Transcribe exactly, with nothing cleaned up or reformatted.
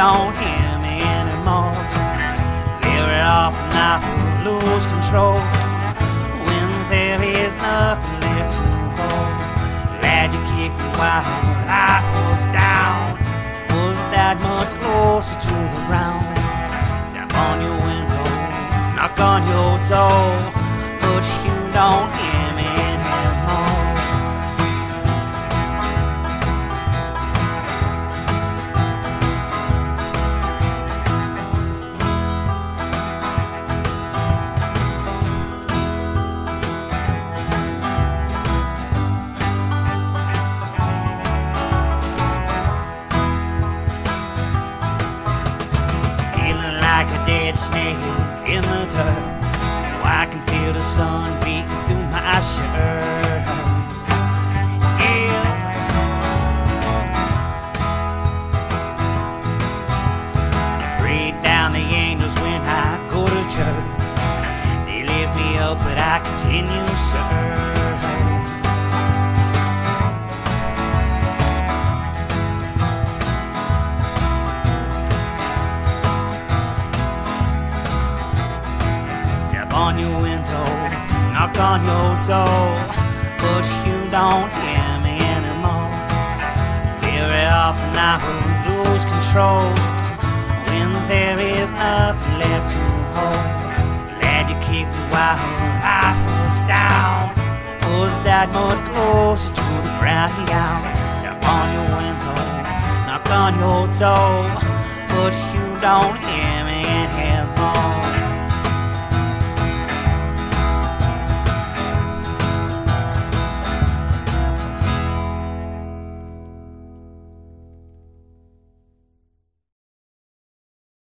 don't hear me anymore. Very often I will lose control when there is nothing left to hold. Glad you kicked me while I was down, was that much closer to the ground. Tap on your window, knock on your door, but you don't hear me anymore. Like a dead snake in the dirt, oh, I can feel the sun beating through my shirt. Yeah. I pray down the angels when I go to church. They lift me up, but I continue to serve. On your window, knock on your door, but you don't hear me anymore. Very often I will lose control when there is nothing left to hold. Glad you kicked me while I was down, was that much closer to the ground. Tap on your window, knock on your door, but you don't hear me anymore.